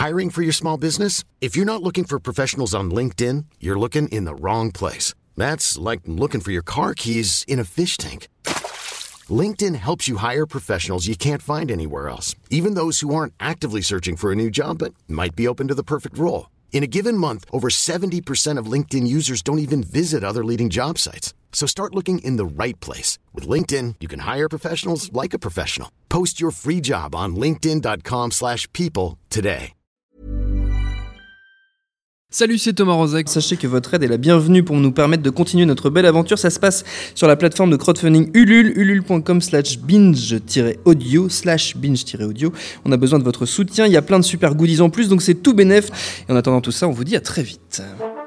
Hiring for your small business? If you're not looking for professionals on LinkedIn, you're looking in the wrong place. That's like looking for your car keys in a fish tank. LinkedIn helps you hire professionals you can't find anywhere else, even those who aren't actively searching for a new job but might be open to the perfect role. In a given month, over 70% of LinkedIn users don't even visit other leading job sites. So start looking in the right place. With LinkedIn, you can hire professionals like a professional. Post your free job on linkedin.com/people today. Salut, c'est Thomas Rozek. Sachez que votre aide est la bienvenue pour nous permettre de continuer notre belle aventure. Ça se passe sur la plateforme de crowdfunding Ulule, ulule.com/binge-audio. On a besoin de votre soutien. Il y a plein de super goodies en plus, donc c'est tout bénef. Et en attendant tout ça, on vous dit à très vite.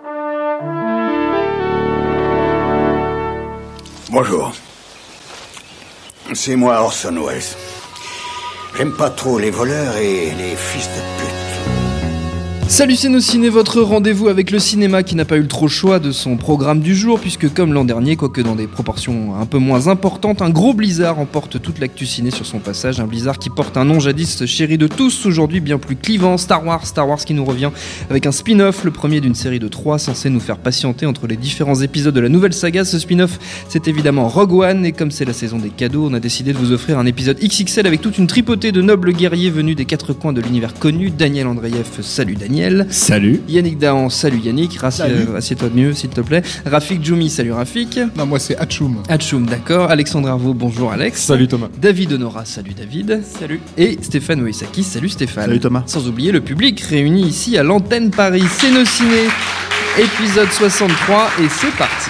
Bonjour. C'est moi Orson Welles. J'aime pas trop les voleurs et les fils de pute. Salut c'est nos ciné, votre rendez-vous avec le cinéma qui n'a pas eu trop le choix de son programme du jour, puisque comme l'an dernier, quoique dans des proportions un peu moins importantes, un gros blizzard emporte toute l'actu ciné sur son passage, un blizzard qui porte un nom jadis chéri de tous, aujourd'hui bien plus clivant, Star Wars qui nous revient avec un spin-off, le premier d'une série de 3 censé nous faire patienter entre les différents épisodes de la nouvelle saga. Ce spin-off, c'est évidemment Rogue One, et comme c'est la saison des cadeaux, on a décidé de vous offrir un épisode XXL avec toute une tripotée de nobles guerriers venus des 4 coins de l'univers connu. Daniel Andreev, salut Daniel. Salut. Yannick Dahan, salut Yannick. Assieds-toi de mieux s'il te plaît. Rafik Djoumi, salut Rafik. Non, moi c'est Hatchoum. Hatchoum, d'accord. Alexandre Arvaud, bonjour Alex. Salut Thomas. David Honora, salut David. Salut. Et Stéphane Moïsaki, salut Stéphane. Salut Thomas. Sans oublier le public réuni ici à l'antenne Paris. C'est nos ciné, épisode 63, et c'est parti.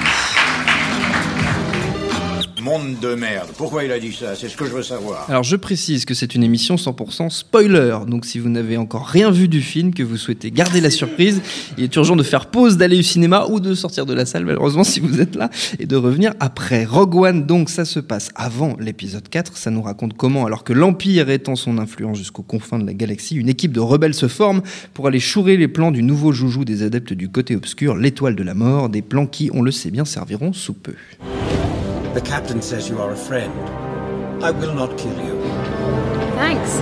Monde de merde. Pourquoi il a dit ça? C'est ce que je veux savoir. Alors je précise que c'est une émission 100% spoiler, donc si vous n'avez encore rien vu du film, que vous souhaitez garder la surprise, il est urgent de faire pause, d'aller au cinéma ou de sortir de la salle, malheureusement si vous êtes là, et de revenir après. Rogue One, donc ça se passe avant l'épisode 4, ça nous raconte comment, alors que l'Empire étend son influence jusqu'aux confins de la galaxie, une équipe de rebelles se forme pour aller chourer les plans du nouveau joujou des adeptes du côté obscur, l'étoile de la mort, des plans qui, on le sait bien, serviront sous peu. The captain says you are a friend. I will not kill you. Thanks.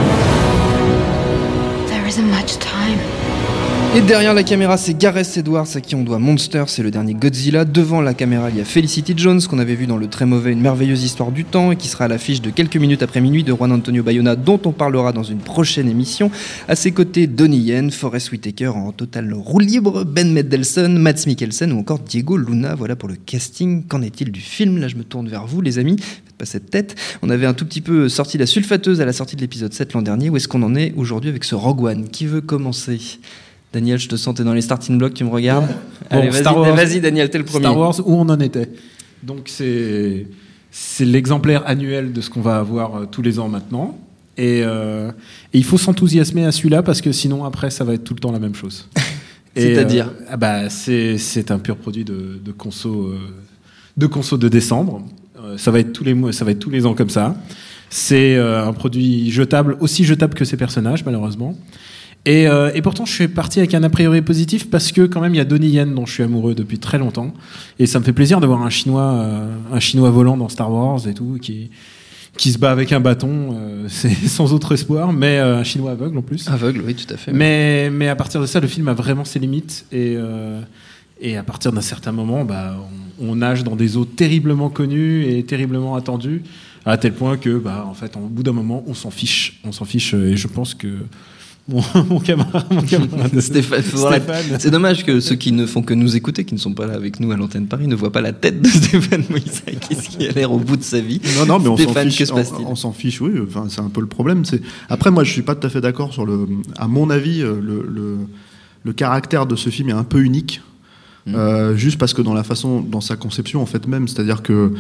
There isn't much time. Et derrière la caméra, c'est Gareth Edwards à qui on doit Monster, c'est le dernier Godzilla. Devant la caméra, il y a Felicity Jones, qu'on avait vu dans le très mauvais Une merveilleuse histoire du temps, et qui sera à l'affiche de Quelques minutes après minuit de Juan Antonio Bayona, dont on parlera dans une prochaine émission. À ses côtés, Donnie Yen, Forest Whitaker en total roue libre, Ben Mendelsohn, Mads Mikkelsen ou encore Diego Luna. Voilà pour le casting. Qu'en est-il du film? Là, je me tourne vers vous, les amis. Faites pas cette tête. On avait un tout petit peu sorti la sulfateuse à la sortie de l'épisode 7 l'an dernier. Où est-ce qu'on en est aujourd'hui avec ce Rogue One? Qui veut commencer? Daniel, je te sens, t'es dans les starting blocks, tu me regardes. Bon, Allez, vas-y Daniel, t'es le premier. Star Wars, où on en était. Donc c'est l'exemplaire annuel de ce qu'on va avoir tous les ans maintenant. Et il faut s'enthousiasmer à celui-là parce que sinon après ça va être tout le temps la même chose. C'est-à-dire c'est un pur produit de conso de décembre. Ça va être tous les mois, ça va être tous les ans comme ça. C'est un produit jetable, aussi jetable que ses personnages malheureusement. Et pourtant, je suis parti avec un a priori positif parce que quand même, il y a Donnie Yen dont je suis amoureux depuis très longtemps. Et ça me fait plaisir de voir un Chinois volant dans Star Wars et tout, qui se bat avec un bâton, c'est sans autre espoir, mais un Chinois aveugle en plus. Aveugle, oui, tout à fait. Mais à partir de ça, le film a vraiment ses limites. Et à partir d'un certain moment, on nage dans des eaux terriblement connues et terriblement attendues, à tel point que, en fait, au bout d'un moment, on s'en fiche. Et je pense que mon camarade Stéphane. C'est dommage que ceux qui ne font que nous écouter, qui ne sont pas là avec nous à l'antenne Paris, ne voient pas la tête de Stéphane Moïsaki, qui a l'air au bout de sa vie. Non, mais Stéphane, on s'en fiche. Que se passe-t-il? On s'en fiche, oui. Enfin, c'est un peu le problème. Après, moi, je suis pas tout à fait d'accord sur à mon avis, le caractère de ce film est un peu unique. Juste parce que dans sa conception en fait même, c'est-à-dire que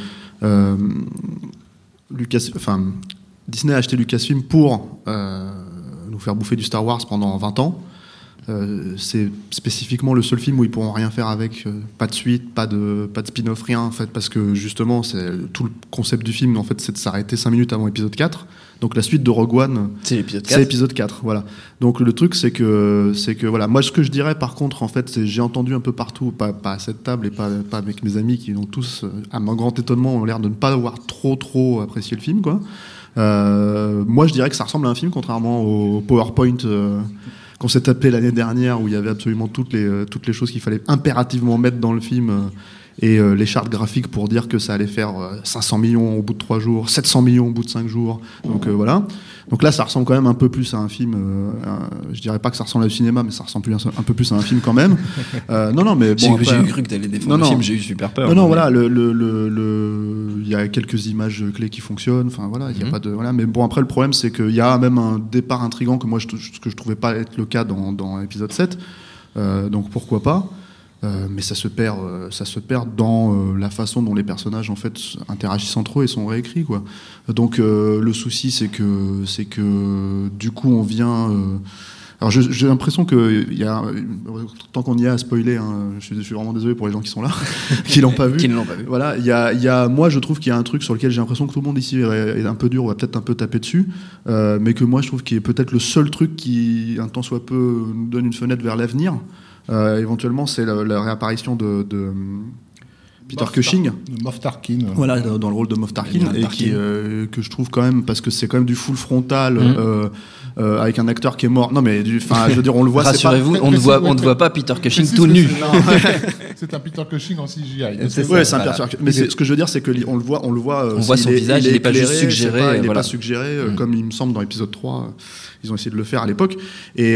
Disney a acheté Lucasfilm pour nous faire bouffer du Star Wars pendant 20 ans. C'est spécifiquement le seul film où ils pourront rien faire avec, pas de suite, pas de spin-off, rien en fait, parce que justement c'est tout le concept du film en fait, c'est de s'arrêter 5 minutes avant l'épisode 4. Donc la suite de Rogue One, c'est l'épisode 4. Voilà. Donc le truc c'est que voilà, moi ce que je dirais par contre en fait, c'est j'ai entendu un peu partout, pas à cette table et pas avec mes amis qui ont tous à mon grand étonnement ont l'air de ne pas avoir trop apprécié le film quoi. Moi je dirais que ça ressemble à un film contrairement au PowerPoint qu'on s'est tapé l'année dernière, où il y avait absolument toutes les choses qu'il fallait impérativement mettre dans le film, et les chartes graphiques pour dire que ça allait faire 500 millions au bout de 3 jours, 700 millions au bout de 5 jours. Donc voilà. Donc là, ça ressemble quand même un peu plus à un film. Je dirais pas que ça ressemble au cinéma, mais ça ressemble un peu plus à un film quand même. Non, mais bon. J'ai cru que t'allais défendre le film. J'ai eu super peur. Non, voilà. Il y a quelques images clés qui fonctionnent. Enfin voilà, il y a pas de voilà. Mais bon, après le problème, c'est qu'il y a même un départ intriguant que moi que je trouvais pas être le cas dans l'épisode 7. Donc pourquoi pas. Mais ça se perd dans la façon dont les personnages en fait interagissent entre eux et sont réécrits, quoi. Donc le souci c'est que du coup on vient alors j'ai l'impression que il y a, tant qu'on y est à spoiler, hein, je suis vraiment désolé pour les gens qui sont là qui l'ont pas vu. Qui ne l'ont pas vu. Voilà, il y a moi je trouve qu'il y a un truc sur lequel j'ai l'impression que tout le monde ici est un peu dur, on va peut-être un peu taper dessus, mais que moi je trouve qu'il est peut-être le seul truc qui un tant soit peu nous donne une fenêtre vers l'avenir. Éventuellement, c'est la réapparition de Peter Cushing, Moff Tarkin. Voilà, dans le rôle de Moff Tarkin, et que je trouve quand même, parce que c'est quand même du full frontal, avec un acteur qui est mort. Non, mais je veux dire, on le voit. Rassurez-vous, on ne voit pas Peter Cushing tout nu. C'est un Peter Cushing en CGI. Ouais, c'est un Peter Cushing. Mais ce que je veux dire, c'est que on le voit. On voit son visage, il n'est pas juste suggéré. Il n'est pas suggéré, comme il me semble dans l'épisode 3. Ils ont essayé de le faire à l'époque, et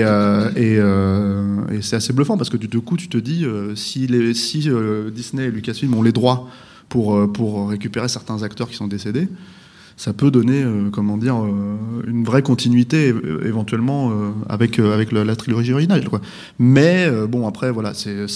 c'est assez bluffant parce que du coup tu te dis si Disney et Lucasfilm ont les droits pour récupérer certains acteurs qui sont décédés, ça peut donner une vraie continuité éventuellement avec la trilogie originale, quoi. Mais bon, après voilà,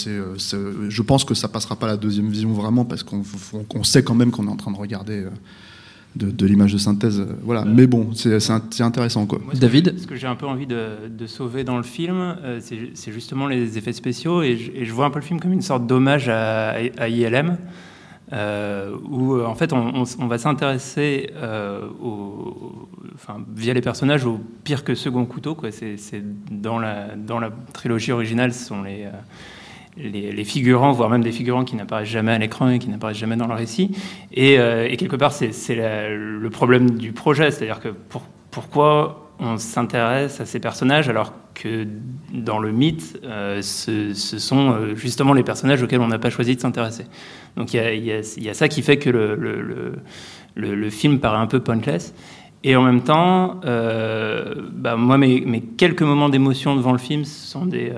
je pense que ça passera pas à la deuxième vision vraiment, parce qu'on sait quand même qu'on est en train de regarder de l'image de synthèse, voilà. Mais bon, c'est intéressant, quoi. Moi, David, ce que j'ai un peu envie de sauver dans le film, c'est justement les effets spéciaux, et je vois un peu le film comme une sorte d'hommage à ILM, où en fait on va s'intéresser via les personnages au pire que second couteau, quoi. C'est dans la trilogie originale, ce sont les figurants, voire même des figurants qui n'apparaissent jamais à l'écran et qui n'apparaissent jamais dans le récit. Et quelque part, c'est le problème du projet, c'est-à-dire que pourquoi on s'intéresse à ces personnages alors que dans le mythe, ce sont justement les personnages auxquels on n'a pas choisi de s'intéresser. Donc il y a ça qui fait que le film paraît un peu pointless. Et en même temps, moi, mes quelques moments d'émotion devant le film, ce sont des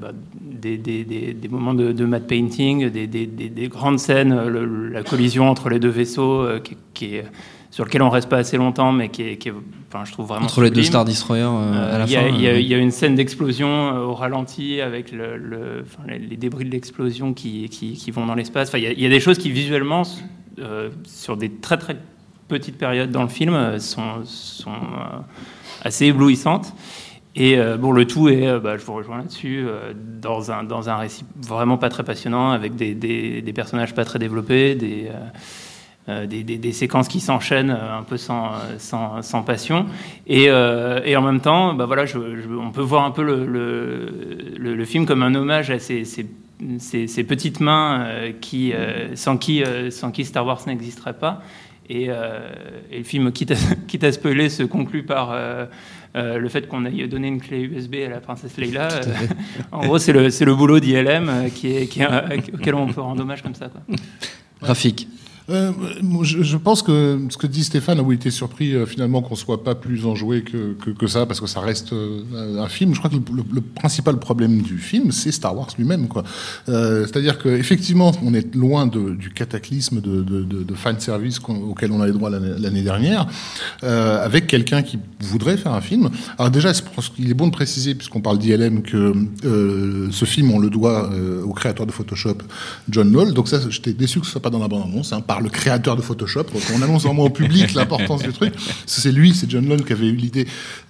moments de matte painting, des grandes scènes, la collision entre les deux vaisseaux, sur lequel on reste pas assez longtemps, mais qui est je trouve vraiment entre les deux Star Destroyers à la fin. Il y a une scène d'explosion au ralenti avec les débris de l'explosion qui vont dans l'espace. Enfin, il y a des choses qui visuellement, sur des très très petites périodes dans le film, sont assez éblouissantes. Et le tout est, je vous rejoins là-dessus, dans un récit vraiment pas très passionnant, avec des personnages pas très développés, des séquences qui s'enchaînent un peu sans passion, et en même temps, on peut voir un peu le film comme un hommage à ces petites mains sans qui Star Wars n'existerait pas. Et le film, quitte à spoiler, se conclut par le fait qu'on ait donné une clé USB à la princesse Leila. En gros, c'est le boulot d'ILM auquel on peut rendre hommage comme ça, quoi. Rafik. Je pense que ce que dit Stéphane, où il était surpris finalement qu'on soit pas plus enjoué que ça, parce que ça reste un film. Je crois que le principal problème du film, c'est Star Wars lui-même, quoi. C'est-à-dire qu'effectivement, on est loin du cataclysme de fan service auquel on avait droit l'année dernière, avec quelqu'un qui voudrait faire un film. Alors déjà, je pense qu'il est bon de préciser, puisqu'on parle d'ILM, que ce film, on le doit au créateur de Photoshop, John Knoll. Donc ça, j'étais déçu que ce soit pas dans la bande-annonce, hein, par le créateur de Photoshop. Donc on annonce vraiment au public l'importance du truc. C'est John Knoll, qui avait eu l'idée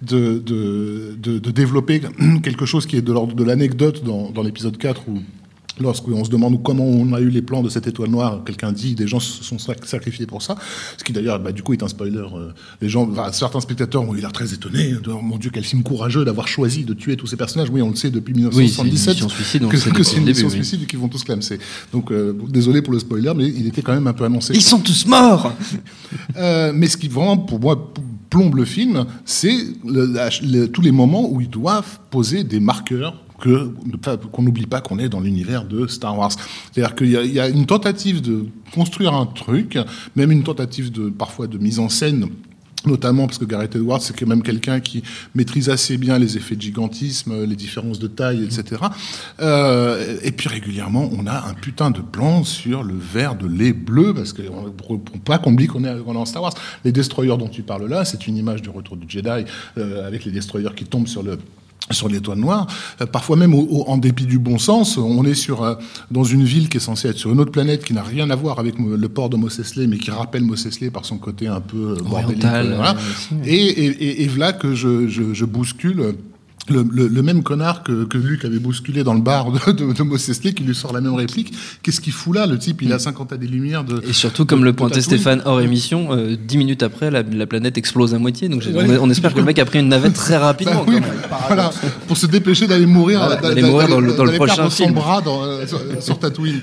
de développer quelque chose qui est de l'ordre de l'anecdote dans l'épisode 4, où lorsqu'on se demande comment on a eu les plans de cette étoile noire, quelqu'un dit des gens se sont sacrifiés pour ça, ce qui d'ailleurs du coup est un spoiler. Certains spectateurs ont eu l'air très étonnés, oh mon Dieu, quel film courageux d'avoir choisi de tuer tous ces personnages. Oui, on le sait depuis 1977, que c'est une mission suicide et qu'ils vont tous clamser. Donc désolé pour le spoiler, mais il était quand même un peu annoncé. Ils sont tous morts. Mais ce qui vraiment, pour moi, plombe le film, c'est tous les moments où ils doivent poser des marqueurs qu'on n'oublie pas qu'on est dans l'univers de Star Wars. C'est-à-dire qu'il y a une tentative de construire un truc, même une tentative parfois de mise en scène, notamment parce que Gareth Edwards, c'est quand même quelqu'un qui maîtrise assez bien les effets de gigantisme, les différences de taille, etc. Et puis régulièrement, on a un putain de plan sur le verre de lait bleu, parce que pour pas qu'on oublie qu'on est en Star Wars. Les destroyers dont tu parles là, c'est une image du Retour du Jedi, avec les destroyers qui tombent sur l'étoile noire. Parfois même, en dépit du bon sens, on est dans une ville qui est censée être sur une autre planète qui n'a rien à voir avec le port de Mos Eisley, mais qui rappelle Mos Eisley par son côté un peu bordélique. Voilà. Et voilà que je bouscule le même connard que Luke avait bousculé dans le bar de Mos Eisley, qui lui sort la même réplique. Qu'est-ce qu'il fout là, le type? Il a 50 années-lumière de... Et surtout, comme le pointait Stéphane hors émission, 10 minutes après, la planète explose à moitié. Donc on espère que le mec a pris une navette très rapidement. Oui, voilà, pour se dépêcher d'aller mourir, d'aller mourir dans le prochain film. Son bras sur Tatooine.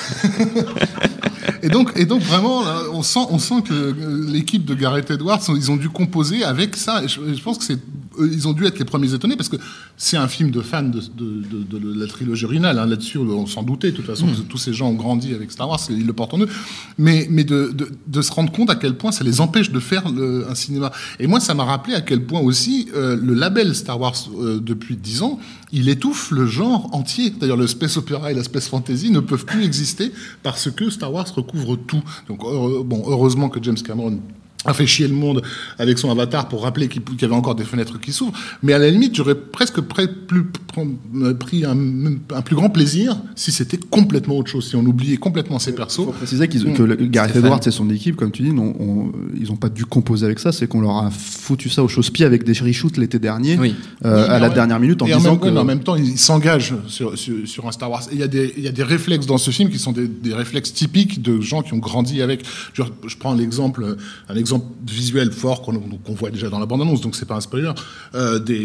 Et donc vraiment, là, on sent que l'équipe de Gareth Edwards, ils ont dû composer avec ça. Et je pense que ils ont dû être les premiers étonnés, parce que c'est un film de fans de la trilogie originale. Hein. Là-dessus, on s'en doutait, de toute façon, parce que tous ces gens ont grandi avec Star Wars, ils le portent en eux. Mais de se rendre compte à quel point ça les empêche de faire un cinéma. Et moi, ça m'a rappelé à quel point aussi le label Star Wars, depuis 10 ans, il étouffe le genre entier. D'ailleurs, le space opéra et la space fantasy ne peuvent plus exister parce que Star Wars recouvre tout. Donc, heureusement que James Cameron a fait chier le monde avec son Avatar pour rappeler qu'il y avait encore des fenêtres qui s'ouvrent. Mais à la limite, j'aurais presque pris un plus grand plaisir si c'était complètement autre chose, si on oubliait complètement ces persos. Il faut préciser que Gareth Edwards et son équipe, comme tu dis, ils n'ont pas dû composer avec ça, c'est qu'on leur a foutu ça au chausse-pied avec des reshoots l'été dernier, à la dernière minute, en disant que... En même temps, ils s'engagent sur un Star Wars. Et il y a des réflexes dans ce film qui sont des réflexes typiques de gens qui ont grandi avec... Je prends un exemple visuel fort qu'on voit déjà dans la bande-annonce, donc c'est pas un spoiler. Des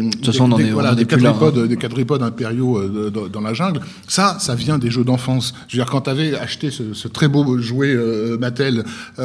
quadripodes impériaux dans la jungle. Ça vient des jeux d'enfance. Je veux dire, quand t'avais acheté ce très beau jouet Mattel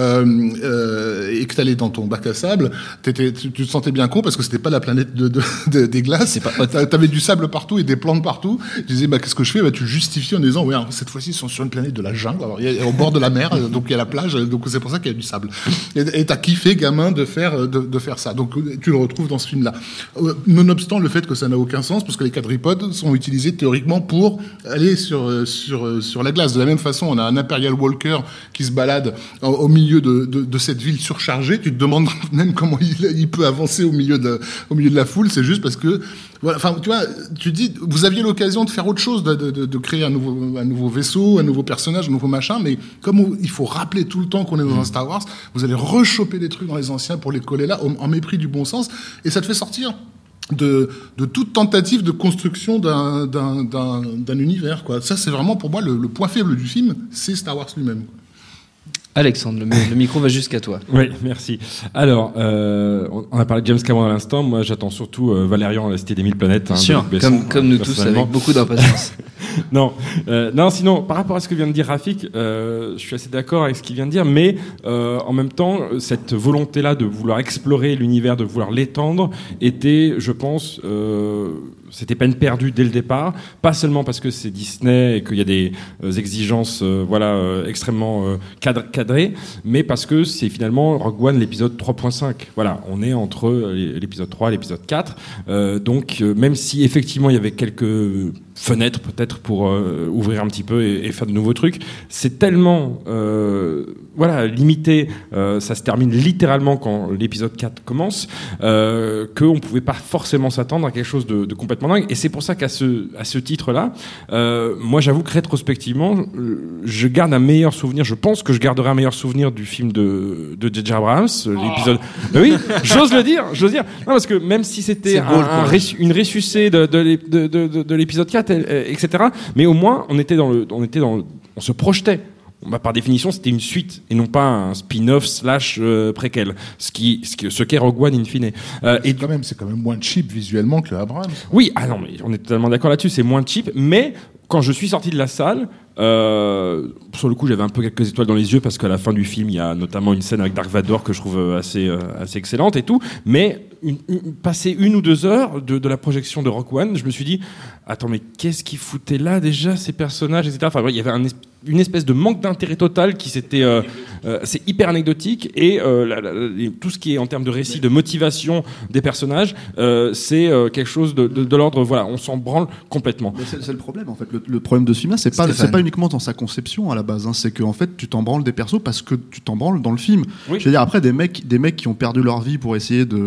et que t'allais dans ton bac à sable, tu te sentais bien con parce que c'était pas la planète des glaces. T'avais du sable partout et des plantes partout. Tu disais, qu'est-ce que je fais? Tu justifies en disant, alors, cette fois-ci, ils sont sur une planète de la jungle. Alors, il y a au bord de la mer, donc il y a la plage, donc c'est pour ça qu'il y a du sable. Et t'as kiffé, gamin, de faire ça. Donc tu le retrouves dans ce film-là. Nonobstant le fait que ça n'a aucun sens, parce que les quadripodes sont utilisés théoriquement pour aller sur la glace. De la même façon, on a un Imperial Walker qui se balade au milieu de cette ville surchargée. Tu te demandes même comment il peut avancer au milieu de la foule. C'est juste parce que, voilà, enfin, tu vois, tu dis, vous aviez l'occasion de faire autre chose, de créer un nouveau vaisseau, un nouveau personnage, un nouveau machin, mais comme il faut rappeler tout le temps qu'on est dans un Star Wars, vous allez rechoper des trucs dans les anciens pour les coller là, en mépris du bon sens, et ça te fait sortir de toute tentative de construction d'un univers, quoi. Ça, c'est vraiment, pour moi, le point faible du film, c'est Star Wars lui-même. Alexandre, le micro va jusqu'à toi. Oui, merci. Alors, on a parlé de James Cameron à l'instant. Moi, j'attends surtout Valérian, la Cité des Mille Planètes. Sûr, comme nous tous, avec beaucoup d'impatience. Non, sinon, par rapport à ce que vient de dire Rafik, je suis assez d'accord avec ce qu'il vient de dire, mais en même temps, cette volonté-là de vouloir explorer l'univers, de vouloir l'étendre, était, je pense... c'était peine perdue dès le départ, pas seulement parce que c'est Disney et qu'il y a des exigences extrêmement cadrées, mais parce que c'est finalement Rogue One l'épisode 3.5. Voilà, on est entre l'épisode 3 et l'épisode 4. Donc même si effectivement il y avait quelques fenêtres peut-être pour ouvrir un petit peu et faire de nouveaux trucs, c'est tellement limité, ça se termine littéralement quand l'épisode 4 commence, qu'on ne pouvait pas forcément s'attendre à quelque chose de complètement dingue. Et c'est pour ça qu'à ce titre-là, moi j'avoue que rétrospectivement, je garde un meilleur souvenir, je pense que je garderai un meilleur souvenir du film de J.J. Abrams, l'épisode... Oui, j'ose le dire. Non, parce que même si c'était une ressucée de l'épisode 4, etc., mais au moins on se projetait. Par définition, c'était une suite et non pas un spin-off / préquel, ce qu'est Rogue One in fine. C'est quand même moins cheap visuellement que Abrams. Oui, non, mais on est totalement d'accord là-dessus, c'est moins cheap, mais quand je suis sorti de la salle, Sur le coup, j'avais un peu quelques étoiles dans les yeux parce qu'à la fin du film, il y a notamment une scène avec Dark Vador que je trouve assez excellente et tout. Mais passer 1 ou 2 heures de la projection de Rogue One, je me suis dit, attends, mais qu'est-ce qu'ils foutaient là déjà, ces personnages, etc. Enfin, il y avait une espèce de manque d'intérêt total qui s'était... c'est hyper anecdotique et tout ce qui est en termes de récit, de motivation des personnages, c'est quelque chose de l'ordre, voilà, on s'en branle complètement. Mais c'est le problème, en fait. Le problème de ce film-là, c'est pas uniquement dans sa conception à la base, hein, c'est qu'en fait, tu t'en branles des persos parce que tu t'en branles dans le film. Oui. Je veux dire, après, des mecs qui ont perdu leur vie pour essayer tu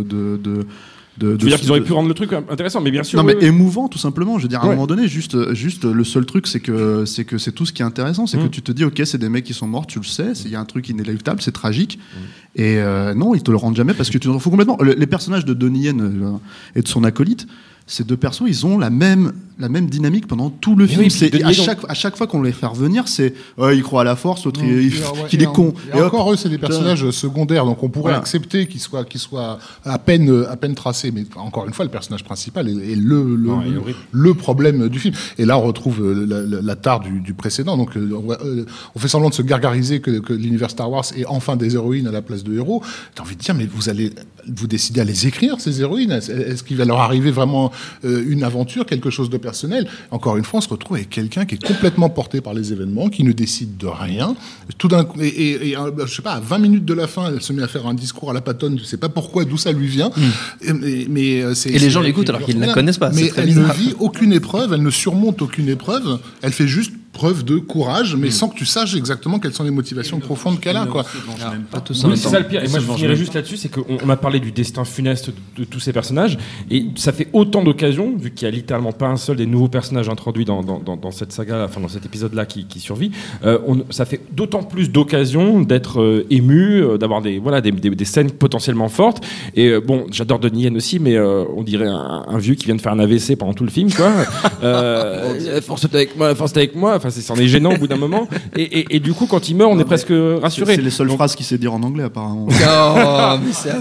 veux dire qu'ils auraient pu rendre le truc intéressant, mais bien sûr. Non, mais émouvant, tout simplement. Je veux dire, à un moment donné, juste le seul truc, c'est que c'est tout ce qui est intéressant, c'est que tu te dis, ok, c'est des mecs qui sont morts, tu le sais, il y a un truc inéluctable, c'est tragique. Et non, ils te le rendent jamais parce que tu t'en fous complètement. Les personnages de Donnie Yen et de son acolyte, ces deux persos, ils ont la même dynamique pendant tout le film. Oui, à chaque fois qu'on les fait revenir, c'est il croit à la force, l'autre il est con. Et encore eux, c'est des personnages secondaires, donc on pourrait accepter qu'ils soient à peine tracés. Mais encore une fois, le personnage principal est le problème du film. Et là, on retrouve la tare du précédent. Donc on fait semblant de se gargariser que l'univers Star Wars est enfin des héroïnes à la place de héros. T'as envie de dire, mais vous décidez à les écrire, ces héroïnes. Est-ce qu'il va leur arriver vraiment une aventure, quelque chose de personnel? Encore une fois, on se retrouve avec quelqu'un qui est complètement porté par les événements, qui ne décide de rien. Tout d'un coup, et je sais pas, à 20 minutes de la fin, elle se met à faire un discours à la Pattonne, je sais pas pourquoi, d'où ça lui vient. Et les gens l'écoutent alors qu'ils ne la connaissent pas. Mais elle ne vit aucune épreuve, elle ne surmonte aucune épreuve, elle fait juste preuve de courage, mais sans que tu saches exactement quelles sont les motivations profondes qu'elle a, quoi. C'est ça le pire. Et moi, je finirais juste là-dessus, c'est qu'on a parlé du destin funeste de tous ces personnages, et ça fait autant d'occasions, vu qu'il y a littéralement pas un seul des nouveaux personnages introduits dans cette saga, enfin dans cet épisode-là qui survit. Ça fait d'autant plus d'occasions d'être ému, d'avoir des scènes potentiellement fortes. Et bon, j'adore Donnie Yen aussi, mais on dirait un vieux qui vient de faire un AVC pendant tout le film, quoi. Force avec moi. Enfin, c'en est gênant au bout d'un moment. Et du coup, quand il meurt, on est presque rassuré. C'est les seules phrases qu'il sait dire en anglais, apparemment. Oh, mais c'est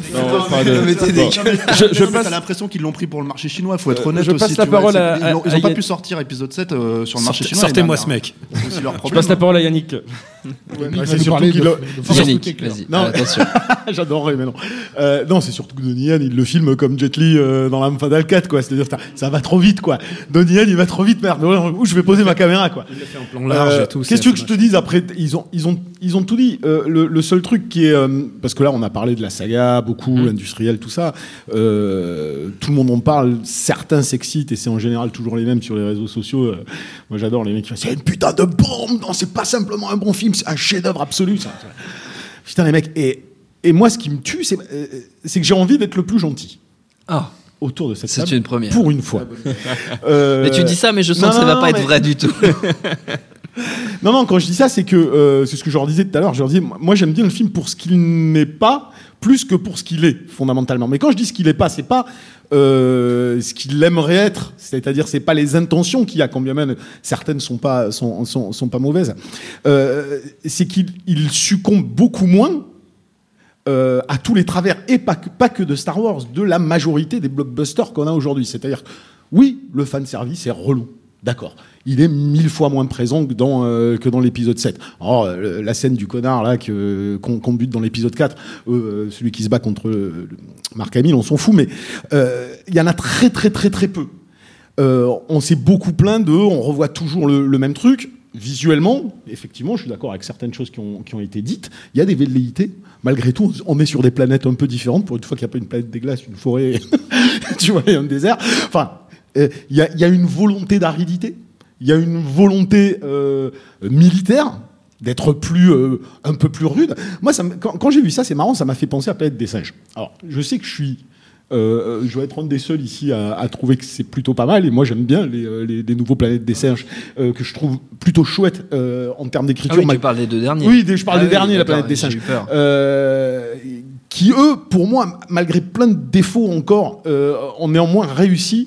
T'as l'impression qu'ils l'ont pris pour le marché chinois, faut être honnête. Je passe la parole à ils n'ont pas pu sortir épisode 7 sur le marché chinois. Sortez-moi ce mec. Je passe la parole à Yannick. C'est surtout Yannick, vas-y. Attention. J'adorerais, mais non. Non, c'est surtout que Donnie Yen, il le filme comme Jet Li dans L'Arme Fatale 4, quoi. C'est-à-dire, ça va trop vite, quoi. Donnie Yen, il va trop vite, merde. Où je vais poser ma caméra, quoi. Il l'a fait en plan large et tout. Qu'est-ce que je te dise après? Ils ont tout dit. Le seul truc qui est, parce que là, on a parlé de la saga, beaucoup, industriel, tout ça. Tout le monde en parle. Certains s'excitent et c'est en général toujours les mêmes sur les réseaux sociaux. Moi, j'adore les mecs qui disent c'est une putain de bombe. Non, c'est pas simplement un bon film, c'est un chef-d'œuvre absolu. Ça. Putain, les mecs. Et moi, ce qui me tue, c'est que j'ai envie d'être le plus gentil. Autour de cette table. C'est une première. Pour une fois. Mais tu dis ça, mais je sens que ça va pas être vrai du tout. Non, quand je dis ça, c'est que c'est ce que je leur disais tout à l'heure. Je leur disais, moi, j'aime bien le film pour ce qu'il n'est pas, plus que pour ce qu'il est, fondamentalement. Mais quand je dis ce qu'il n'est pas, c'est pas ce qu'il aimerait être. C'est-à-dire, c'est pas les intentions qu'il y a, quand bien même certaines sont pas mauvaises. C'est qu'il succombe beaucoup moins à tous les travers, et pas que de Star Wars, de la majorité des blockbusters qu'on a aujourd'hui. C'est-à-dire, oui, le fanservice est relou. D'accord. Il est 1000 fois moins présent que dans l'épisode 7. Alors, la scène du connard là qu'on bute dans l'épisode 4, celui qui se bat contre Mark Hamill, on s'en fout, mais il y en a très très très très peu. On s'est beaucoup plaint on revoit toujours le même truc. Visuellement, effectivement, je suis d'accord avec certaines choses qui ont été dites. Il y a des velléités. Malgré tout, on est sur des planètes un peu différentes. Pour une fois qu'il n'y a pas une planète des glaces, une forêt, tu vois, et un désert. Enfin, il y a une volonté d'aridité. Il y a une volonté militaire d'être un peu plus rude. Moi, quand j'ai vu ça, c'est marrant, ça m'a fait penser à Planète des singes. Alors, je sais que je vais être un des seuls ici à trouver que c'est plutôt pas mal, et moi j'aime bien les nouveaux Planètes des singes que je trouve plutôt chouettes en termes d'écriture. Ah oui, tu parles des deux derniers. Oui, je parle des derniers, la Planète des singes. Qui, eux, pour moi, malgré plein de défauts encore, ont néanmoins réussi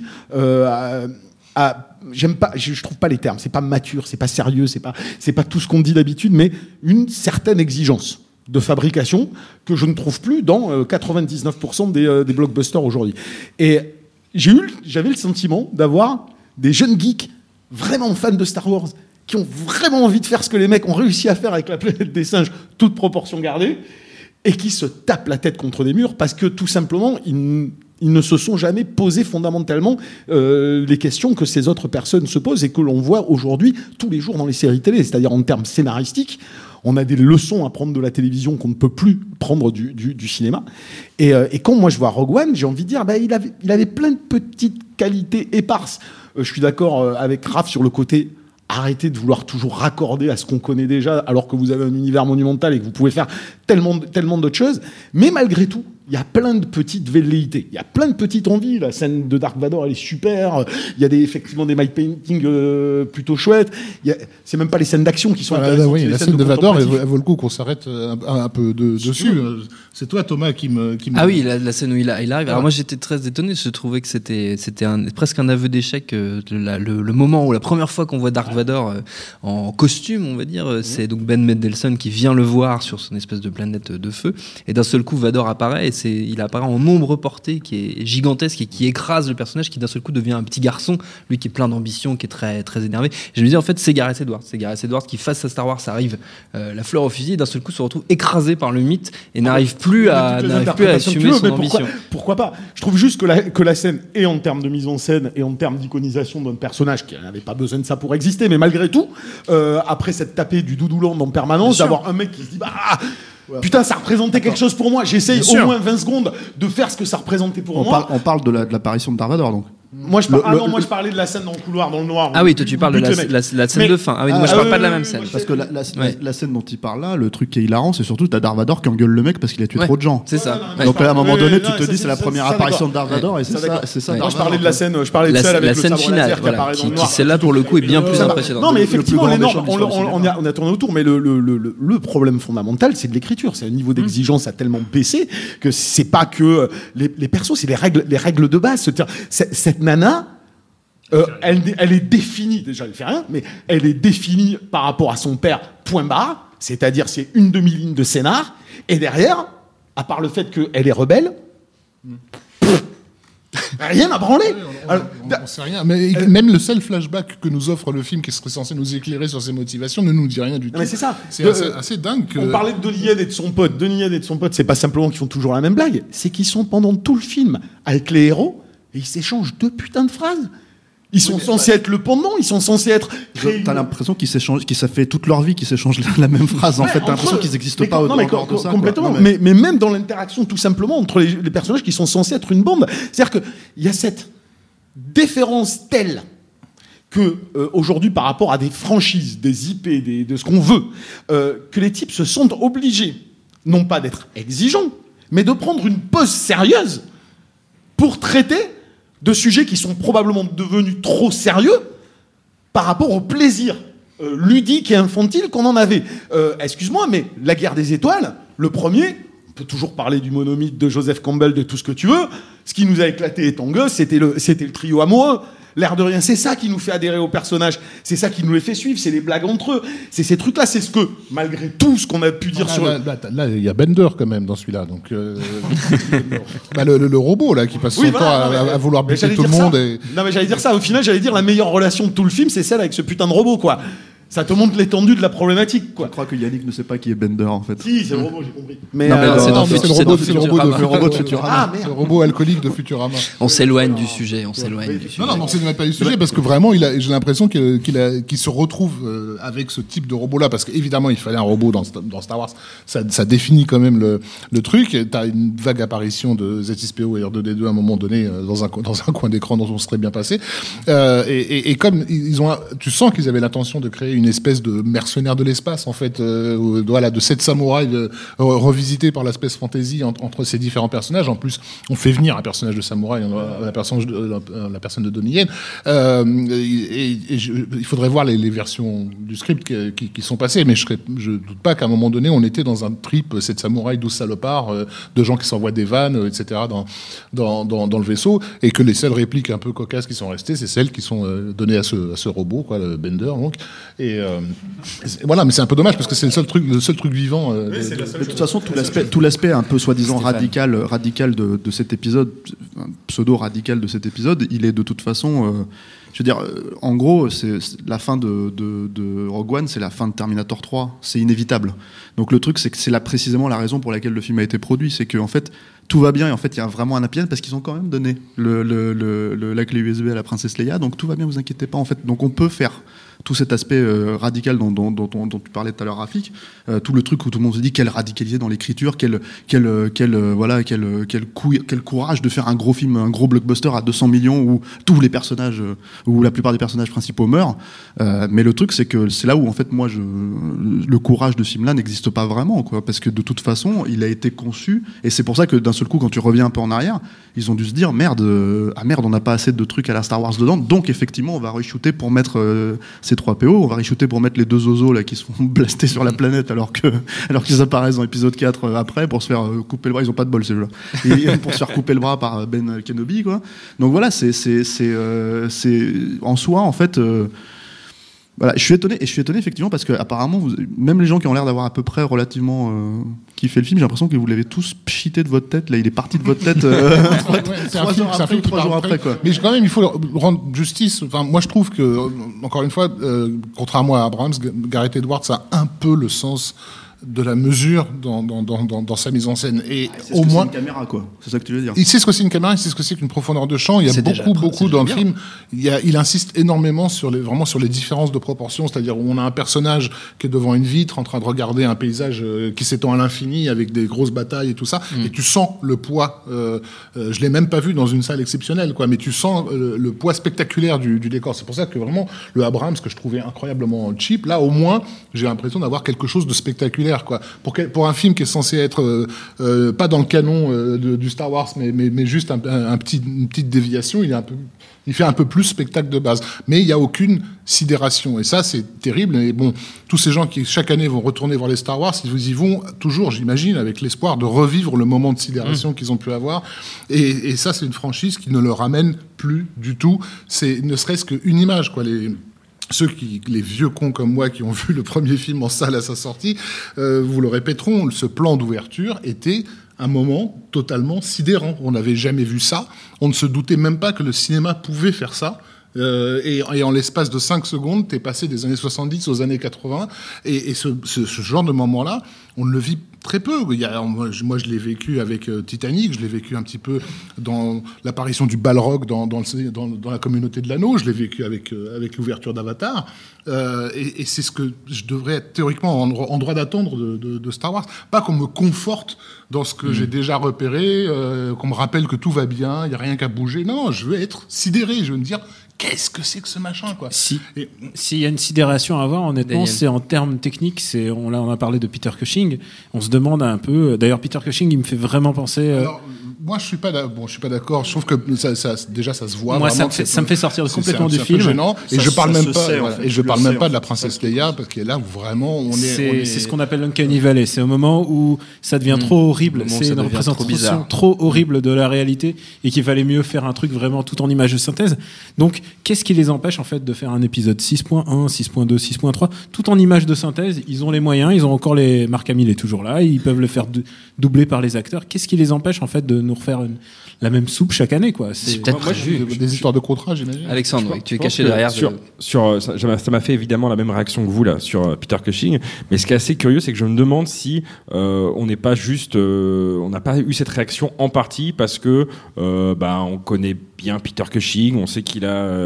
j'aime pas, je trouve pas les termes, c'est pas mature, c'est pas sérieux, c'est pas tout ce qu'on dit d'habitude, mais une certaine exigence de fabrication que je ne trouve plus dans 99% des blockbusters aujourd'hui. Et j'avais le sentiment d'avoir des jeunes geeks vraiment fans de Star Wars qui ont vraiment envie de faire ce que les mecs ont réussi à faire avec la planète des singes, toute proportion gardée, et qui se tapent la tête contre des murs parce que tout simplement, ils ne se sont jamais posé fondamentalement les questions que ces autres personnes se posent et que l'on voit aujourd'hui tous les jours dans les séries télé, c'est-à-dire en termes scénaristiques. On a des leçons à prendre de la télévision qu'on ne peut plus prendre du cinéma. Et quand moi je vois Rogue One, j'ai envie de dire, il avait plein de petites qualités éparses. Je suis d'accord avec Raph sur le côté arrêtez de vouloir toujours raccorder à ce qu'on connaît déjà, alors que vous avez un univers monumental et que vous pouvez faire tellement d'autres choses. Mais malgré tout, il y a plein de petites velléités, il y a plein de petites envies. La scène de Dark Vador, elle est super. Il y a effectivement des mic paintings plutôt chouettes. C'est même pas les scènes d'action qui sont intéressantes. Oui, la scène de Vador, elle vaut le coup qu'on s'arrête un peu dessus. C'est toi, Thomas, qui me... Ah oui, la scène où il arrive. Alors moi, j'étais très étonné. Je trouvais que c'était presque un aveu d'échec. Le moment où la première fois qu'on voit Dark Vador en costume, on va dire, c'est donc Ben Mendelsohn qui vient le voir sur son espèce de planète de feu. Et d'un seul coup, Vador apparaît. Il apparaît en nombre porté qui est gigantesque et qui écrase le personnage qui d'un seul coup devient un petit garçon, lui qui est plein d'ambition, qui est très, très énervé. Et je me disais en fait c'est Gareth Edwards qui face à Star Wars arrive la fleur au fusil et d'un seul coup se retrouve écrasé par le mythe et n'arrive plus à assumer son ambition. Pourquoi pas ? Je trouve juste que la scène, et en termes de mise en scène et en termes d'iconisation d'un personnage qui n'avait pas besoin de ça pour exister, mais malgré tout, après cette tapée du Doudouland en permanence, d'avoir un mec qui se dit putain, ça représentait quelque chose pour moi. J'essaye au moins 20 secondes de faire ce que ça représentait pour moi. On parle de l'apparition de Dark Vador, donc. Moi, je parlais de la scène dans le couloir, dans le noir. Ah oui, toi, tu parles de la scène de fin. Ah oui, moi, je parle pas de la même scène. Parce que la scène dont il parle là, le truc qui est hilarant, c'est surtout t'as Dark Vador qui engueule le mec parce qu'il a tué trop de gens. C'est ça. Donc à un moment donné, tu te dis, c'est la première apparition de Dark Vador et c'est ça. Moi, je parlais de la scène, je parlais de celle avec le sabre laser qui apparaît dans le noir. Qui, celle-là, pour le coup, est bien plus impressionnante. Non, mais effectivement, les normes, on a tourné autour, mais le problème fondamental, c'est de l'écriture. C'est un niveau d'exigence a tellement baissé que c'est pas que les persos, c'est les règles de base. Cette nana. Elle est définie, déjà elle fait rien, mais elle est définie par rapport à son père, point barre, c'est-à-dire c'est une demi-ligne de scénar, et derrière, à part le fait qu'elle est rebelle, rien à branler. On sait rien, mais même le seul flashback que nous offre le film, qui serait censé nous éclairer sur ses motivations, ne nous dit rien du tout. Mais c'est ça. C'est assez dingue. On parlait de Donnie Yen et de son pote. Donnie Yen et de son pote, c'est pas simplement qu'ils font toujours la même blague, c'est qu'ils sont pendant tout le film avec les héros, et ils s'échangent 2 putains de phrases. Ils sont censés être le pendant, ils sont censés être... T'as l'impression qu'ils s'échangent, ça fait toute leur vie qu'ils s'échangent la même phrase. En fait, t'as l'impression qu'ils n'existent pas au-dehors de ça. Complètement. Mais même dans l'interaction, tout simplement, entre les personnages qui sont censés être une bande. C'est-à-dire qu'il y a cette déférence telle que, aujourd'hui, par rapport à des franchises, des IP, de ce qu'on veut, que les types se sentent obligés, non pas d'être exigeants, mais de prendre une pause sérieuse pour traiter de sujets qui sont probablement devenus trop sérieux par rapport au plaisir ludique et infantile qu'on en avait. Excuse-moi, mais La Guerre des Étoiles, le premier, on peut toujours parler du monomythe de Joseph Campbell, de tout ce que tu veux, ce qui nous a éclaté étant gosse, c'était le trio amoureux. L'air de rien, c'est ça qui nous fait adhérer aux personnages, c'est ça qui nous les fait suivre, c'est les blagues entre eux, c'est ces trucs-là, c'est ce que, malgré tout ce qu'on a pu dire sur... Là, il y a Bender quand même dans celui-là, donc... le robot, là, qui passe son temps à vouloir buter tout le monde. Non, mais j'allais dire ça, au final, j'allais dire la meilleure relation de tout le film, c'est celle avec ce putain de robot, quoi. Ça te montre l'étendue de la problématique, quoi. Je crois que Yannick ne sait pas qui est Bender, en fait. Si, c'est le robot, j'ai compris. Mais c'est le robot de Futurama. Ah, merde. Le robot alcoolique de Futurama. On s'éloigne du sujet, Non, on s'éloigne pas du sujet, parce que vraiment, j'ai l'impression qu'il se retrouve avec ce type de robot-là, parce qu'évidemment, il fallait un robot dans Star Wars. Ça définit quand même le truc. T'as une vague apparition de Z6PO et R2D2 à un moment donné dans un coin d'écran dont on serait bien passé. Et comme tu sens qu'ils avaient l'intention de créer une espèce de mercenaire de l'espace, en fait, de 7 samouraïs revisités par l'aspect fantasy entre ces différents personnages. En plus, on fait venir un personnage de samouraï, la personne de Donnie Yen. Il faudrait voir les versions du script qui sont passées, mais je doute pas qu'à un moment donné, on était dans un trip 7 samouraïs, 12 salopards, de gens qui s'envoient des vannes, etc., dans le vaisseau, et que les seules répliques un peu cocasses qui sont restées, c'est celles qui sont données à ce robot, quoi, le Bender, donc. Et voilà, mais c'est un peu dommage parce que c'est le seul truc vivant. De toute façon, tout l'aspect un peu soi-disant radical de cet épisode, pseudo radical de cet épisode, il est de toute façon Je veux dire, en gros, c'est la fin de Rogue One, c'est la fin de Terminator 3. C'est inévitable. Donc le truc, c'est que c'est précisément la raison pour laquelle le film a été produit. C'est qu'en fait, tout va bien et en fait, il y a vraiment un happy end parce qu'ils ont quand même donné la clé USB à la princesse Leia. Donc tout va bien, vous inquiétez pas. En fait, donc on peut faire tout cet aspect radical dont tu parlais tout à l'heure, Rafik, tout le truc où tout le monde se dit quelle radicalité dans l'écriture, quel courage de faire un gros film, un gros blockbuster à 200 millions où tous les personnages, où la plupart des personnages principaux meurent. Mais le truc, c'est que c'est là où en fait moi le courage de ce film-là n'existe pas vraiment, quoi, parce que de toute façon, il a été conçu et c'est pour ça que d'un seul coup, quand tu reviens un peu en arrière, ils ont dû se dire merde, on n'a pas assez de trucs à la Star Wars dedans, donc effectivement, on va re-shooter pour mettre ces 3 PO, on va re-shooter pour mettre les 2 oiseaux là qui se font blaster sur la planète alors qu'ils apparaissent dans l'épisode 4 après pour se faire couper le bras. Ils ont pas de bol ces jeux-là. Et pour se faire couper le bras par Ben Kenobi, quoi. Donc voilà, c'est en soi en fait. Voilà, je suis étonné effectivement parce que apparemment même les gens qui ont l'air d'avoir à peu près relativement kiffé le film, j'ai l'impression que vous l'avez tous pchité de votre tête. Là, il est parti de votre tête 3 jours après, quoi. Mais quand même, il faut rendre justice. Enfin, moi, je trouve que encore une fois, contrairement à Abrams, Gareth Edwards a un peu le sens de la mesure dans sa mise en scène. Et au moins, c'est une caméra, quoi. C'est ça que tu veux dire. Il sait ce que c'est une caméra, il sait ce que c'est qu'une profondeur de champ. Il y a beaucoup dans le film. Il insiste énormément sur les différences de proportions, c'est-à-dire où on a un personnage qui est devant une vitre en train de regarder un paysage qui s'étend à l'infini avec des grosses batailles et tout ça, et tu sens le poids. Je l'ai même pas vu dans une salle exceptionnelle, quoi, mais tu sens le poids spectaculaire du décor. C'est pour ça que vraiment le Abrams, que je trouvais incroyablement cheap, là au moins j'ai l'impression d'avoir quelque chose de spectaculaire, quoi. Pour un film qui est censé être pas dans le canon du Star Wars, mais juste une petite déviation, il fait un peu plus spectacle de base. Mais il n'y a aucune sidération. Et ça, c'est terrible. Et bon, tous ces gens qui, chaque année, vont retourner voir les Star Wars, ils y vont toujours, j'imagine, avec l'espoir de revivre le moment de sidération qu'ils ont pu avoir. Et ça, c'est une franchise qui ne le ramène plus du tout. C'est ne serait-ce qu'une image, quoi. Les vieux cons comme moi qui ont vu le premier film en salle à sa sortie, vous le répéteront, ce plan d'ouverture était un moment totalement sidérant. On n'avait jamais vu ça. On ne se doutait même pas que le cinéma pouvait faire ça. Et en l'espace de 5 secondes, t'es passé des années 70 aux années 80. Et ce genre de moment-là, on le vit très peu. Moi, je l'ai vécu avec Titanic, je l'ai vécu un petit peu dans l'apparition du Balrog dans la communauté de l'anneau, je l'ai vécu avec l'ouverture d'Avatar. Et c'est ce que je devrais être théoriquement en droit d'attendre de Star Wars. Pas qu'on me conforte dans ce que j'ai déjà repéré, qu'on me rappelle que tout va bien, il n'y a rien qu'à bouger. Non, je veux être sidéré, je veux me dire... Qu'est-ce que c'est que ce machin, quoi? S'il y a une sidération à avoir, honnêtement, c'est en termes techniques. On a parlé de Peter Cushing. On se demande un peu. D'ailleurs, Peter Cushing, il me fait vraiment penser. Alors, moi, je suis pas d'accord. Je trouve que ça se voit. Moi, ça me fait sortir complètement du film. Gênant. Et je parle même pas de la princesse Leia, parce que là où vraiment c'est ce qu'on appelle l'uncanny valley. C'est au moment où ça devient trop horrible. C'est une représentation trop horrible de la réalité et qu'il fallait mieux faire un truc vraiment tout en image de synthèse. Donc, qu'est-ce qui les empêche en fait de faire un épisode 6.1, 6.2, 6.3 tout en image de synthèse? Ils ont les moyens, ils ont encore Mark Hamill est toujours là, ils peuvent le faire doubler par les acteurs. Qu'est-ce qui les empêche en fait de nous refaire la même soupe chaque année, quoi? C'est peut-être des histoires de contrat, j'imagine. Alexandre, tu es caché derrière. Ça m'a fait évidemment la même réaction que vous là sur Peter Cushing, mais ce qui est assez curieux, c'est que je me demande si on n'est pas juste, on n'a pas eu cette réaction en partie parce que on connaît bien Peter Cushing, on sait qu'il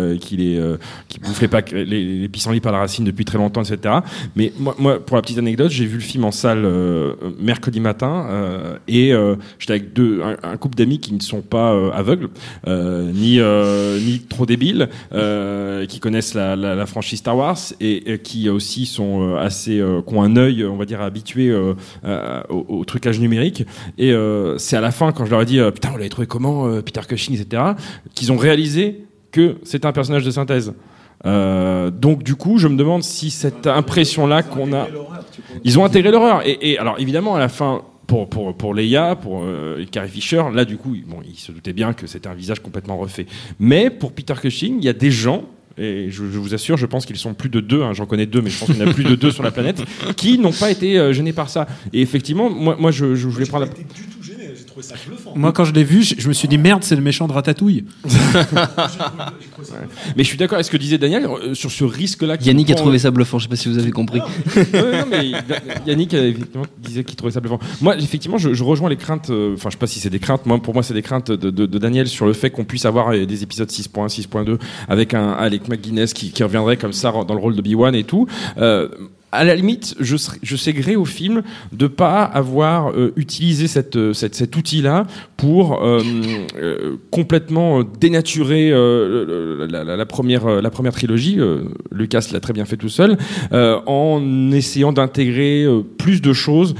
bouffait pas les pissenlits par la racine depuis très longtemps, etc. Mais moi, pour la petite anecdote, j'ai vu le film en salle mercredi matin et j'étais avec un couple d'amis qui ne sont pas aveugles ni trop débiles, qui connaissent la franchise Star Wars et qui aussi sont qui ont un œil, on va dire, habitué au trucage numérique. Et c'est à la fin, quand je leur ai dit putain, vous l'avez trouvé comment Peter Cushing, etc., qu'ils ont réalisé que c'est un personnage de synthèse. Donc du coup, je me demande si cette impression-là qu'on a... Ils ont intégré l'horreur. Et alors évidemment, à la fin, pour Leia, pour Carrie Fisher, là du coup, ils se doutaient bien que c'était un visage complètement refait. Mais pour Peter Cushing, il y a des gens, et je vous assure, je pense qu'ils sont plus de 2, j'en connais 2, mais je pense qu'il y en a plus de 2 sur la planète, qui n'ont pas été gênés par ça. Et effectivement, moi je voulais prendre... trouvé ça bluffant. Moi, quand je l'ai vu, je me suis dit merde, c'est le méchant de Ratatouille. Mais je suis d'accord avec ce que disait Daniel sur ce risque-là. Yannick a trouvé ça bluffant, je sais pas si vous avez compris. Non, mais Yannick effectivement disait qu'il trouvait ça bluffant. Moi, effectivement, je rejoins les craintes. Enfin, je sais pas si c'est des craintes. Moi, pour moi, c'est des craintes de Daniel sur le fait qu'on puisse avoir des épisodes 6.1, 6.2 avec un Alec McGuinness qui reviendrait comme ça dans le rôle de B1 et tout. À la limite, je sais gré au film de pas avoir utilisé cet outil-là pour complètement dénaturer la première trilogie. Lucas l'a très bien fait tout seul, en essayant d'intégrer plus de choses.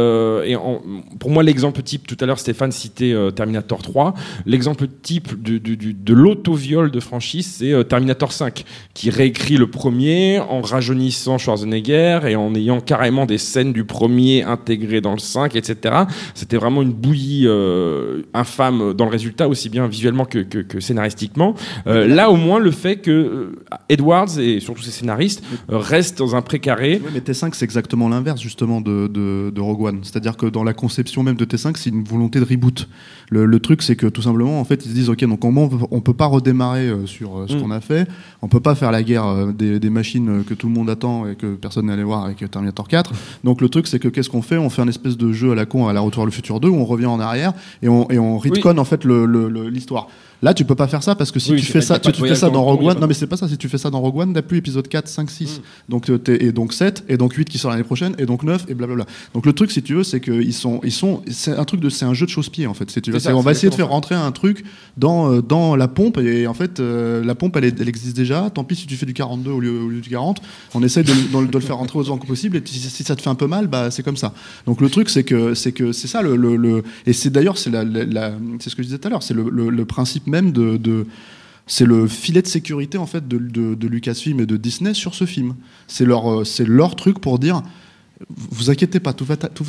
Pour moi, l'exemple type, tout à l'heure, Stéphane citait Terminator 3. L'exemple type de l'auto-viol de franchise, c'est Terminator 5, qui réécrit le premier en rajeunissant Schwarzenegger et en ayant carrément des scènes du premier intégrées dans le 5, etc. C'était vraiment une bouillie infâme dans le résultat, aussi bien visuellement que scénaristiquement. Là, au moins, le fait que Edwards et surtout ses scénaristes restent dans un précaré. Oui, mais T5, c'est exactement l'inverse, justement, de Rogue One. C'est-à-dire que dans la conception même de T5, c'est une volonté de reboot. Le truc, c'est que tout simplement, en fait, ils se disent, ok, donc on peut pas redémarrer sur ce qu'on a fait, on peut pas faire la guerre des machines que tout le monde attend et que personne n'allait voir avec Terminator 4. Donc le truc, c'est que qu'est-ce qu'on fait ? On fait un espèce de jeu à la con à la Retour vers le futur 2 où on revient en arrière et on retconne en fait l'histoire. Là, tu peux pas faire ça parce que si tu fais ça, dans Rogue One. Non, mais c'est pas ça. Si tu fais ça dans Rogue One, t'as plus épisode 4, 5, 6. Donc, et donc 7, et donc 8 qui sort l'année prochaine, et donc 9, et blablabla. Donc, le truc, si tu veux, c'est que c'est un jeu de chausse-pied, en fait. On va essayer de faire rentrer un truc dans la pompe, et en fait, la pompe, elle existe déjà. Tant pis si tu fais du 42 au lieu du 40. On essaie de le faire rentrer autant que possible, et si ça te fait un peu mal, bah, c'est comme ça. Donc, le truc, c'est que c'est ça, et c'est d'ailleurs, c'est ce que je disais tout à l'heure, c'est le principe même c'est le filet de sécurité en fait de Lucasfilm et de Disney sur ce film. C'est leur truc pour dire vous inquiétez pas, tout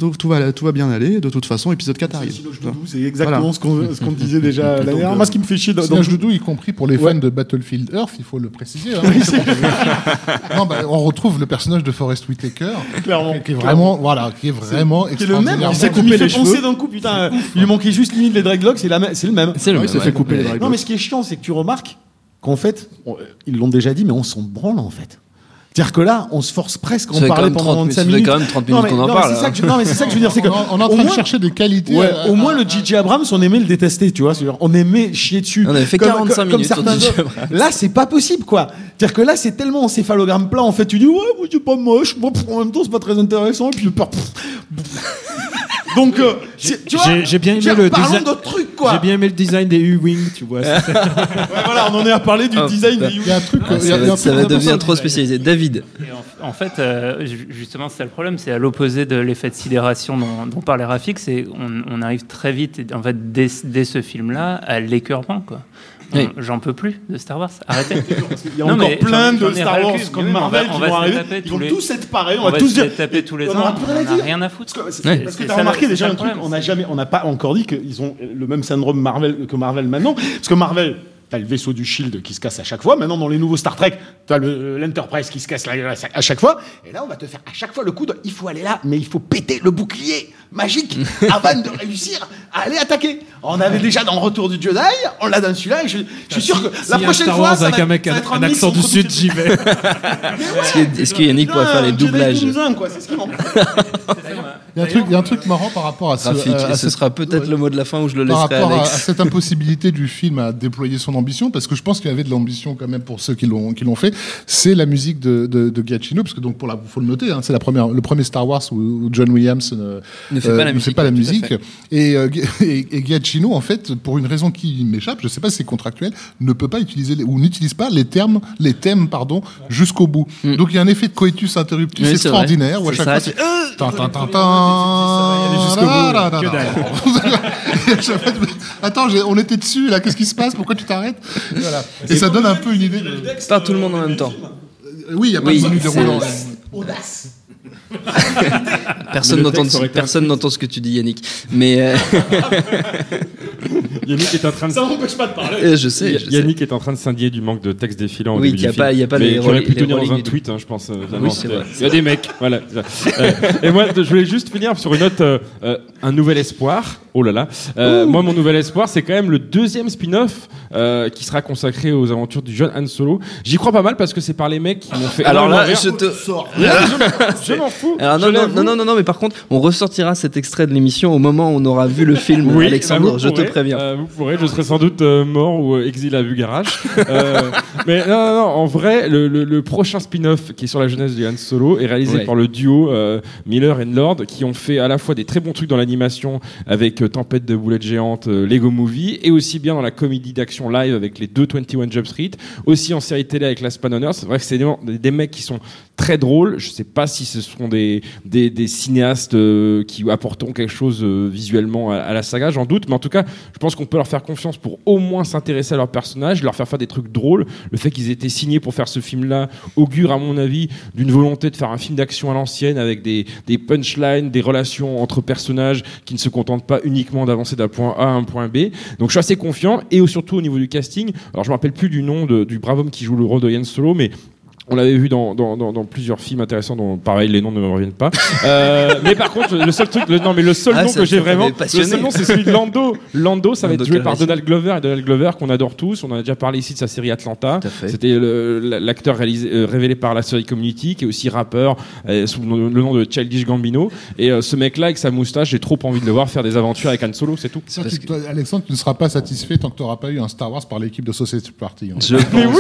va bien aller. De toute façon, épisode 4 arrive. C'est exactement ce qu'on disait déjà la dernière. Moi, ce qui me fait chier dans le Doudou, y compris pour les fans de Battlefield Earth, il faut le préciser. Hein. Non, on retrouve le personnage de Forest Whitaker, qui est vraiment qui est le même. Il s'est coupé les cheveux d'un coup. Putain, il lui manquait juste limite les dreadlocks. C'est le même. Il s'est fait couper les dreadlocks. Non, mais ce qui est chiant, c'est que tu remarques qu'en fait, ils l'ont déjà dit, mais on s'en branle en fait. C'est-à-dire que là, on se force presque à en parler pendant 25 minutes. Ça fait quand même 30 minutes qu'on en parle. Mais c'est ça que je veux dire. C'est qu'on est en train de chercher des qualités. Ouais, au moins, le J.J. Abrams, on aimait le détester, tu vois. On aimait chier dessus. On avait fait 45 minutes sur J.J. Abrams. Là, c'est pas possible, quoi. C'est-à-dire que là, c'est tellement encéphalogramme plat. En fait, tu dis, ouais, c'est pas moche. Moi, en même temps, c'est pas très intéressant. Et puis, donc, tu vois, j'ai bien aimé le design. d'autres trucs, quoi. J'ai bien aimé le design des U-Wing, tu vois. Voilà, on en est à parler du design des U-Wing. Il y a un truc. Ça va devenir trop spécialisé. David. En fait, justement, c'est ça le problème. C'est à l'opposé de l'effet de sidération dont parlait Rafik. C'est on arrive très vite, en fait, dès ce film-là, à l'écœurement, quoi. Oui. J'en peux plus de Star Wars. Arrêtez. Il y a encore plein de Star Wars comme Marvel qui vont arriver. Ils vont tous être pareils. On va tous se taper tous les ans. On n'a rien à foutre. Parce que t'as remarqué déjà un truc. On n'a pas encore dit qu'ils ont le même syndrome que Marvel maintenant. Parce que Marvel, t'as le vaisseau du Shield qui se casse à chaque fois. Maintenant, dans les nouveaux Star Trek, t'as l'Enterprise qui se casse à chaque fois. Et là, on va te faire à chaque fois le coup de il faut aller là, mais il faut péter le bouclier magique avant de réussir à aller attaquer. On avait déjà dans le Retour du Jedi, on l'a dans celui-là. Et je suis sûr que la prochaine fois, ça va être un accent du Sud, j'y vais. Est-ce que Yannick pourrait faire les doublages? C'est ce qui manque. Il y a un truc marrant par rapport à ce sera peut-être le mot de la fin où je le par laisserai à rapport Alex. à cette impossibilité du film à déployer son ambition, parce que je pense qu'il y avait de l'ambition quand même pour ceux qui l'ont fait. C'est la musique de Giacchino, parce que donc faut le noter, hein, c'est le premier Star Wars où John Williams ne fait pas la musique. Et Giacchino, en fait, pour une raison qui m'échappe, je ne sais pas si c'est contractuel, ne peut pas utiliser n'utilise pas les thèmes jusqu'au bout. Donc il y a un effet de coitus interruptus extraordinaire où à chaque fois c'est attends, on était dessus là, qu'est-ce qui se passe, pourquoi tu t'arrêtes, voilà. Et ça donne un peu une idée Pas tout le monde en même temps. Oui, il y a pas de menu déroulant. Audace. Personne n'entend ce que tu dis, Yannick. Mais Yannick est en train de... Ça m'empêche pas de parler. Je sais. Yannick est en train de s'indigner du manque de texte défilant au Oui, début qu'il y a du film. pas- il y a pas Mais les j'aurais pu les tenir dans un rolling tweet, je pense. Oui, c'est vrai. Il y a des mecs, voilà. Et moi, je voulais juste finir sur une note, un nouvel espoir. Oh là là. Moi, mon nouvel espoir, c'est quand même le deuxième spin-off qui sera consacré aux aventures du jeune Han Solo. J'y crois pas mal parce que c'est par les mecs qui m'ont fait. Alors là, énormément je m'en fous. Alors non, mais par contre, on ressortira cet extrait de l'émission au moment où on aura vu le film. Oui, Alexandre, vous je te pourrez, préviens. vous pourrez, je serai sans doute mort ou exilé à Bugarach. Mais non, en vrai, le prochain spin-off qui est sur la jeunesse de Han Solo est réalisé par le duo Miller and Lord, qui ont fait à la fois des très bons trucs dans l'animation avec Tempête de boulettes géantes, Lego Movie, et aussi bien dans la comédie d'action live avec les deux 21 Jump Street, aussi en série télé avec Last Man on Earth. C'est vrai que c'est des mecs qui sont très drôles. Je sais pas si ce seront des cinéastes qui apporteront quelque chose visuellement à la saga, j'en doute, mais en tout cas, je pense qu'on peut leur faire confiance pour au moins s'intéresser à leurs personnages, leur faire des trucs drôles. Le fait qu'ils aient été signés pour faire ce film-là augure, à mon avis, d'une volonté de faire un film d'action à l'ancienne avec des punchlines, des relations entre personnages qui ne se contentent pas uniquement d'avancer d'un point A à un point B. Donc je suis assez confiant, et surtout au niveau du casting. Alors je me rappelle plus du nom du brave homme qui joue le rôle de Han Solo, mais on l'avait vu dans plusieurs films intéressants dont, pareil, les noms ne me reviennent pas. Mais par contre, le seul nom que j'ai vraiment, le seul nom, c'est celui de Lando. Lando, ça va être joué par Donald Glover, et Donald Glover qu'on adore tous. On en a déjà parlé ici de sa série Atlanta. C'était l'acteur révélé par la série Community, qui est aussi rappeur sous le nom de Childish Gambino. Et ce mec-là, avec sa moustache, j'ai trop envie de le voir faire des aventures avec Han Solo, c'est tout. C'est sûr que toi, Alexandre, tu ne seras pas satisfait tant que tu n'auras pas eu un Star Wars par l'équipe de Society Party. Je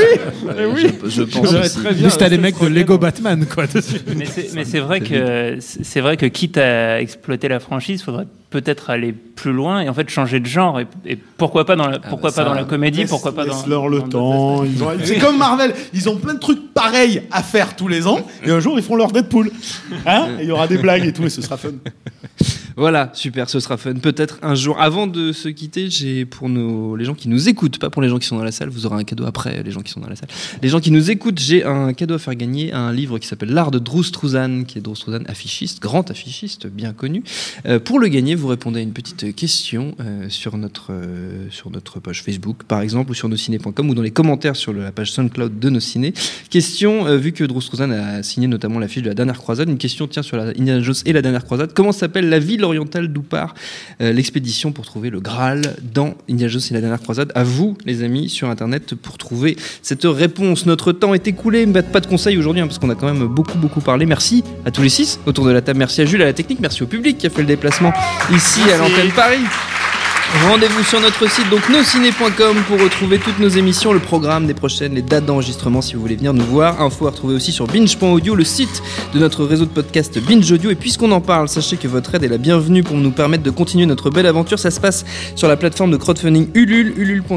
pense. Je pense. Juste à des mecs de Lego Batman, quoi. Mais c'est vrai que quitte à exploiter la franchise, il faudrait peut-être aller plus loin et en fait changer de genre, et pourquoi pas dans la comédie, pourquoi pas dans... Laisse-leur le temps. C'est comme Marvel, ils ont plein de trucs pareils à faire tous les ans, et un jour ils font leur Deadpool. Hein, et il y aura des blagues et tout, et ce sera fun. Voilà, super, ce sera fun. Peut-être un jour. Avant de se quitter, j'ai pour les gens qui nous écoutent, pas pour les gens qui sont dans la salle, vous aurez un cadeau après, les gens qui sont dans la salle. Les gens qui nous écoutent, j'ai un cadeau à faire gagner, un livre qui s'appelle L'art de Drew Struzan, qui est Drew Struzan affichiste, grand affichiste, bien connu. Pour le gagner, vous répondez à une petite question sur notre page Facebook, par exemple, ou sur nosciné.com, ou dans les commentaires sur la page SoundCloud de Nos Ciné. Question, vu que Drew Struzan a signé notamment l'affiche de La Dernière Croisade, une question tient sur la Indiana Jones et La Dernière Croisade. Comment s'appelle la ville orientale d'où part l'expédition pour trouver le Graal dans Indiana Jones et La Dernière Croisade? À vous, les amis, sur Internet, pour trouver cette réponse. Notre temps est écoulé, mais pas de conseils aujourd'hui, parce qu'on a quand même beaucoup parlé. Merci à tous les 6 autour de la table. Merci à Jules, à la technique. Merci au public qui a fait le déplacement ici à l'antenne Paris. Rendez-vous sur notre site, donc nosciné.com, pour retrouver toutes nos émissions, le programme des prochaines, les dates d'enregistrement si vous voulez venir nous voir. Info à retrouver aussi sur binge.audio, le site de notre réseau de podcast Binge Audio. Et puisqu'on en parle, sachez que votre aide est la bienvenue pour nous permettre de continuer notre belle aventure. Ça se passe sur la plateforme de crowdfunding Ulule,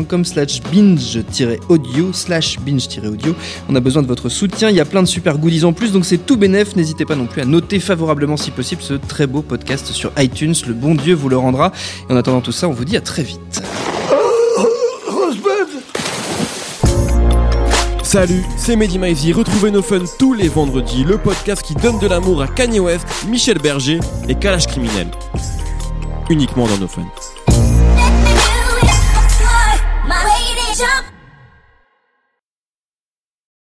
ulule.com/binge-audio. On a besoin de votre soutien, il y a plein de super goodies en plus, donc c'est tout bénef. N'hésitez pas non plus à noter favorablement si possible ce très beau podcast sur iTunes. Le bon Dieu vous le rendra. Et en attendant tout ça, on vous dit à très vite. Salut, c'est Mehdi Maizy. Retrouvez No Fun tous les vendredis, le podcast qui donne de l'amour à Kanye West, Michel Berger et Kalash Criminel. Uniquement dans No Fun.